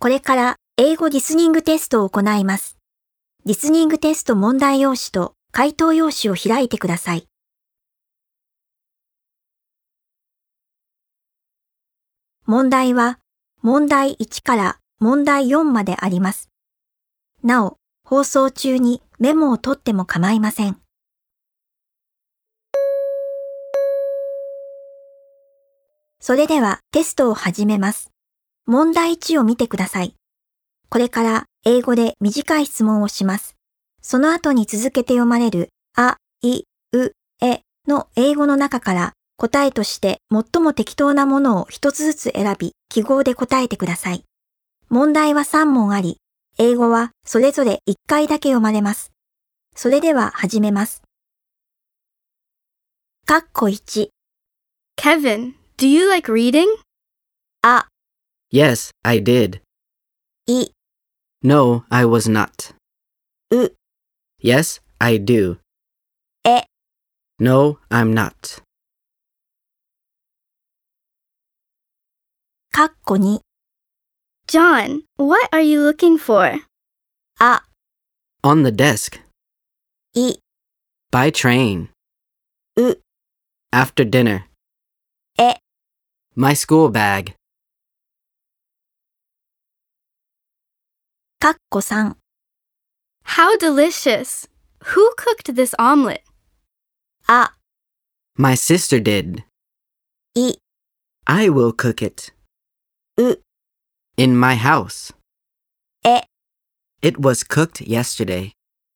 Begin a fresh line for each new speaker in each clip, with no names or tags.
これから英語リスニングテストを行います。リスニングテスト問題用紙と回答用紙を開いてください。問題は問題1から問題4まであります。なお、放送中にメモを取っても構いません。それではテストを始めます。問題1を見てください。これから英語で短い質問をします。その後に続けて読まれるあ、い、う、えの英語の中から答えとして最も適当なものを一つずつ選び、記号で答えてください。問題は3問あり、英語はそれぞれ1回だけ読まれます。それでは始めます。括弧1
Kevin, do you like reading?
あ、
Yes, I did.
い、
No, I was not.
う、
Yes, I do.
え、
No, I'm not.
括弧2
John, what are you looking for?
あ、
On the desk.
い、
By train.
う、
After dinner.
え、
My school bag.
括弧3
How delicious! Who cooked this omelet?
あ、
My sister did.
い、
I will cook it.
う、
In my house.
え、
It was cooked yesterday.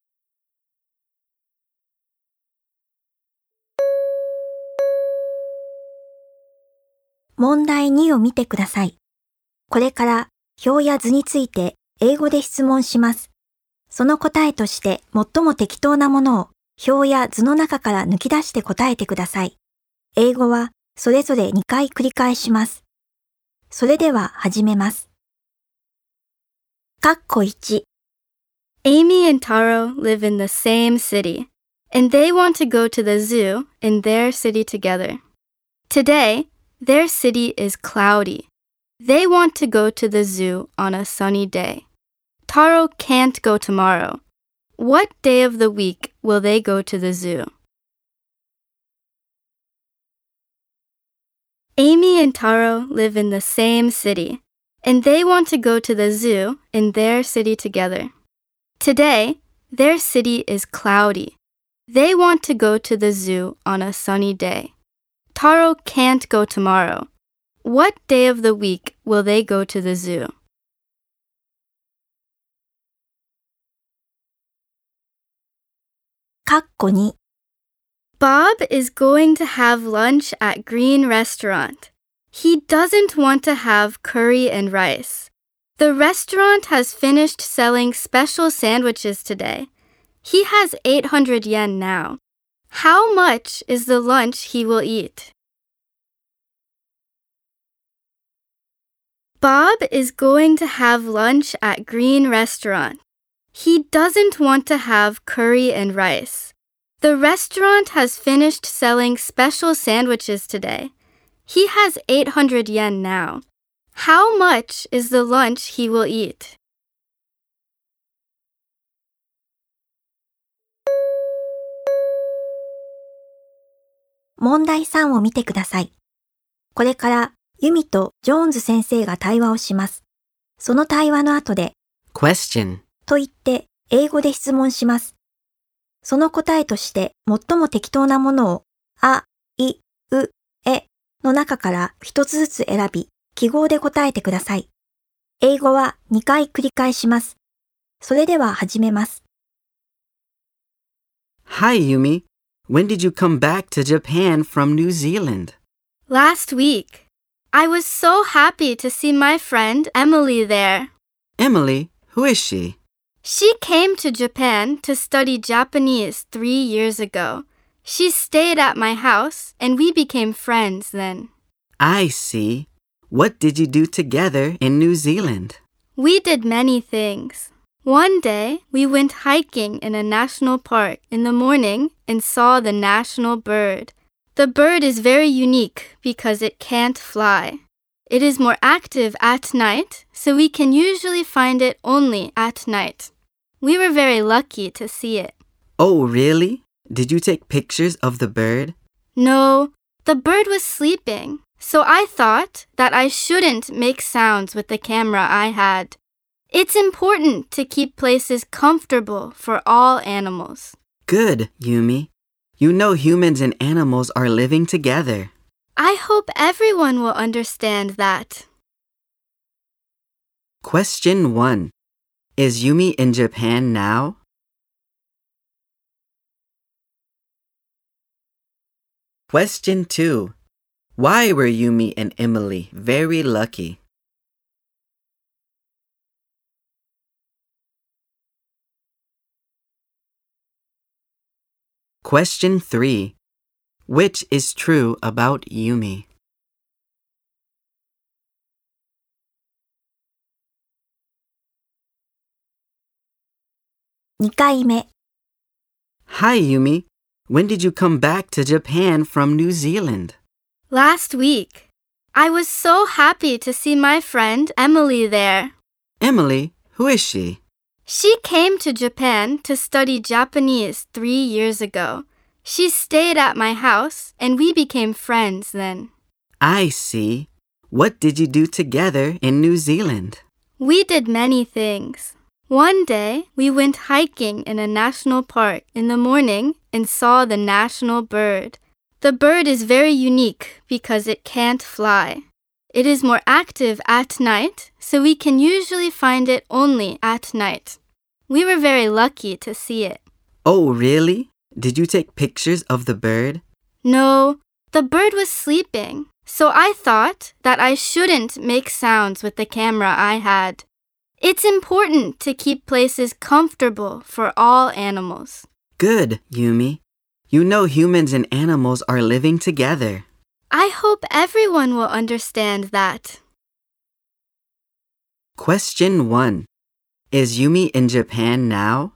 問題2を見てください。これから表や図について英語で質問します。その答えとして最も適当なものを表や図の中から抜き出して答えてください。英語はそれぞれ2回繰り返します。それでは始めます。括弧1
Amy and Taro live in the same city, and they want to go to the zoo in their city together. Today, their city is cloudy. They want to go to the zoo on a sunny day. Taro can't go tomorrow. What day of the week will they go to the zoo? Amy and Taro live in the same city, and they want to go to the zoo in their city together. Today, their city is cloudy. They want to go to the zoo on a sunny day. Taro can't go tomorrow. What day of the week will they go to the zoo?
括弧2
Bob is going to have lunch at Green Restaurant. He doesn't want to have curry and rice. The restaurant has finished selling special sandwiches today. He has 800 yen now. How much is the lunch he will eat? Bob is going to have lunch at Green Restaurant. He doesn't want to have curry and rice. The restaurant has finished selling special sandwiches today. He has 800 yen now. How much is the lunch he will eat?
問題3を見てください。これからユミとジョーンズ先生が対話をします。その対話の後で
Question.
と言って英語で質問します。その答えとして最も適当なものをあ、い、う、えの中から一つずつ選び、記号で答えてください。英語は2回繰り返します。それでは始めます。
Hi, Yumi. When did you come back to Japan from New Zealand?
Last week. I was so happy to see my friend Emily there.
Emily, who is she?
She came to Japan to study Japanese 3 years ago. She stayed at my house and we became friends then.
I see. What did you do together in New Zealand?
We did many things. One day, we went hiking in a national park in the morning and saw the national bird. The bird is very unique because it can't fly. It is more active at night, so we can usually find it only at night. We were very lucky to see it.
Oh, really? Did you take pictures of the bird?
No, the bird was sleeping, so I thought that I shouldn't make sounds with the camera I had. It's important to keep places comfortable for all animals.
Good, Yumi. You know humans and animals are living together.
I hope everyone will understand that.
Question 1. Is Yumi in Japan now? Question 2. Why were Yumi and Emily very lucky? Question 3. Which is true about Yumi?
2回目。
Hi, Yumi. When did you come back to Japan from New Zealand?
Last week, I was so happy to see my friend Emily there.
Emily, who is she?
She came to Japan to study Japanese 3 years ago. She stayed at my house and we became friends then.
I see. What did you do together in New Zealand?
We did many things. One day, we went hiking in a national park in the morning and saw the national bird. The bird is very unique because it can't fly. It is more active at night, so we can usually find it only at night. We were very lucky to see it.
Oh, really? Did you take pictures of the bird?
No, the bird was sleeping, so I thought that I shouldn't make sounds with the camera I had. It's important to keep places comfortable for all animals.
Good, Yumi. You know humans and animals are living together.
I hope everyone will understand that.
Question 1. Is Yumi in Japan now?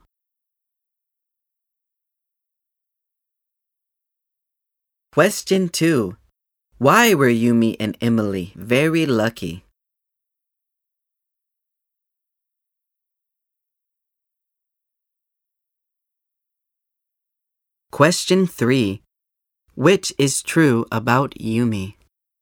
Question 2. Why were Yumi and Emily very lucky? Question 3. Which is true about Yumi?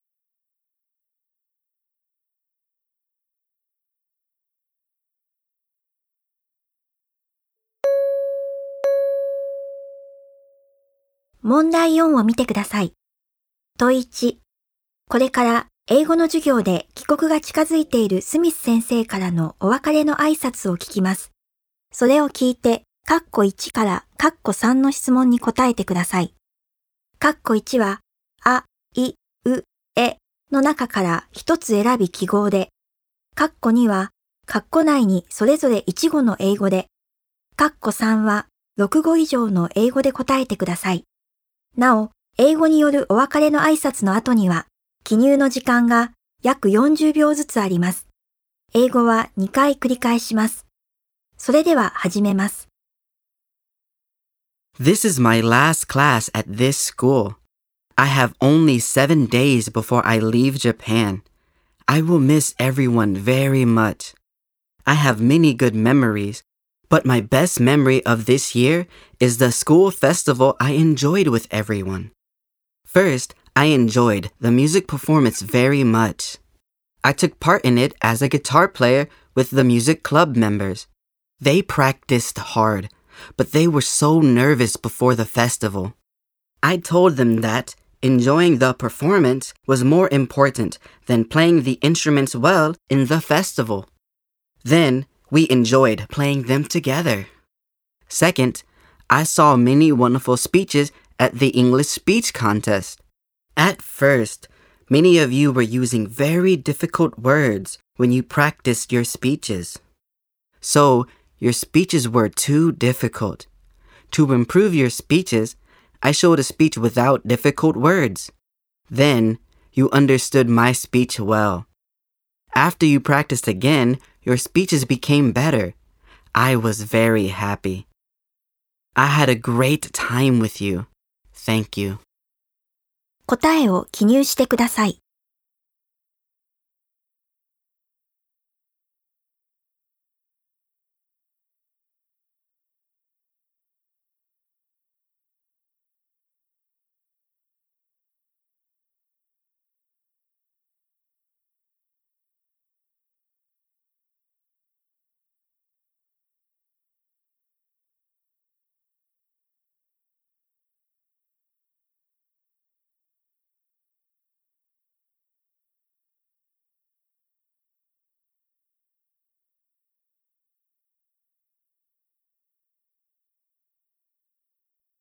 問題4を見てください。問1。これから英語の授業で帰国が近づいているスミス先生からのお別れの挨拶を聞きます。それを聞いて、括弧1から括弧3の質問に答えてください。括弧1は、あ、い、う、えの中から一つ選び記号で、括弧2は、括弧内にそれぞれ1語の英語で、括弧3は6語以上の英語で答えてください。なお、英語によるお別れの挨拶の後には、記入の時間が約40秒ずつあります。英語は2回繰り返します。それでは始めます。
This is my last class at this school. I have only 7 days before I leave Japan. I will miss everyone very much. I have many good memories, but my best memory of this year is the school festival I enjoyed with everyone. First, I enjoyed the music performance very much. I took part in it as a guitar player with the music club members. They practiced hard, but they were so nervous before the festival. I told them that enjoying the performance was more important than playing the instruments well in the festival. Then, we enjoyed playing them together. Second, I saw many wonderful speeches at the English speech contest. At first, many of you were using very difficult words when you practiced your speeches. So, your speeches were too difficult. To improve your speeches, I showed a speech without difficult words. Then, you understood my speech well. After you practiced again, your speeches became better. I was very happy. I had a great time with you. Thank you.
答えを記入してください。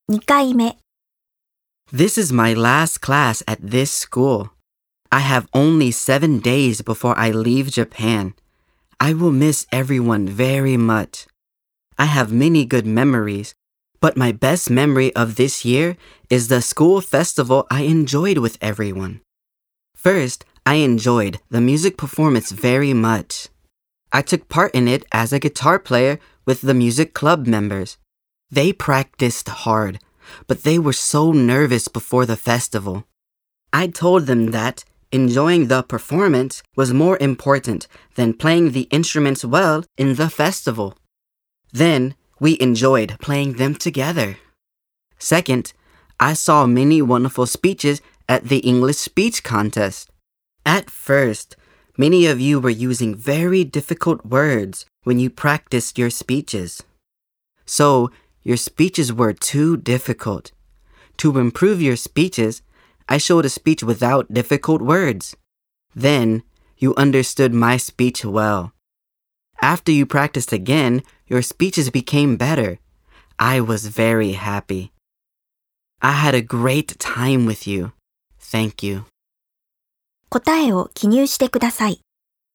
2回目。
This is my last class at this school. I have only 7 days before I leave Japan. I will miss everyone very much. I have many good memories, but my best memory of this year is the school festival I enjoyed with everyone. First, I enjoyed the music performance very much. I took part in it as a guitar player with the music club members. They practiced hard, but they were so nervous before the festival. I told them that enjoying the performance was more important than playing the instruments well in the festival. Then, we enjoyed playing them together. Second, I saw many wonderful speeches at the English speech contest. At first, many of you were using very difficult words when you practiced your speeches. So, your speeches were too difficult. To improve your speeches, I showed a speech without difficult words. Then, you understood my speech well. After you practiced again, your speeches became better. I was very happy. I had a great time with you. Thank you.
答えを記入してください。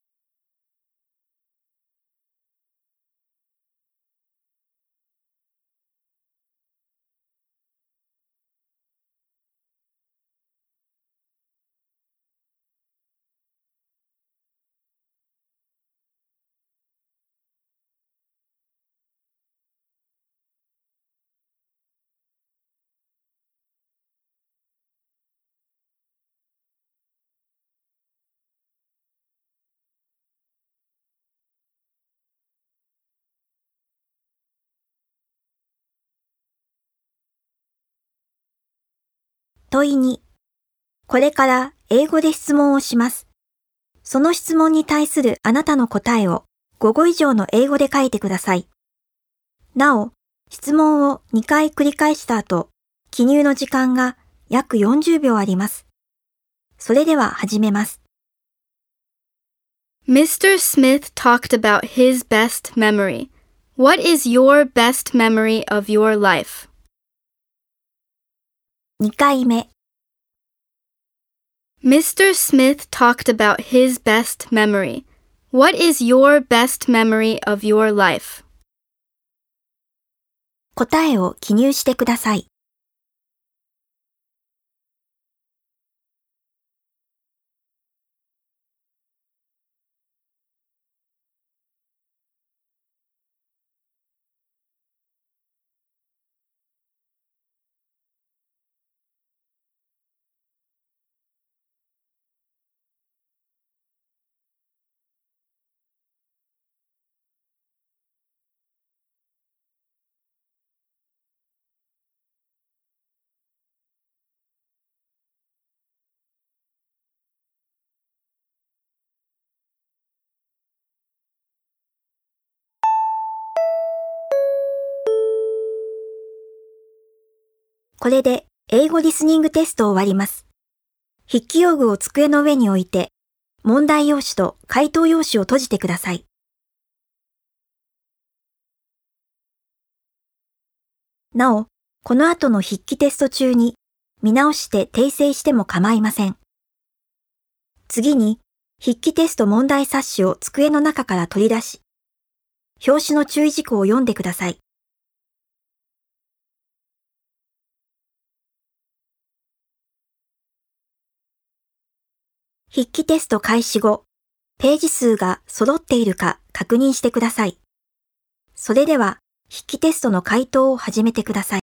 問い2。これから英語で質問をします。その質問に対するあなたの答えを5語以上の英語で書いてください。なお、質問を2回繰り返した後、記入の時間が約40秒あります。それでは始めます。
Mr. Smith talked about his best memory. What is your best memory of your life?
2回目。
Mr. Smith talked about his best memory. What is your best memory of your life?
答えを記入してください。これで英語リスニングテストを終わります。筆記用具を机の上に置いて、問題用紙と回答用紙を閉じてください。なお、この後の筆記テスト中に見直して訂正しても構いません。次に、筆記テスト問題冊子を机の中から取り出し、表紙の注意事項を読んでください。筆記テスト開始後、ページ数が揃っているか確認してください。それでは、筆記テストの回答を始めてください。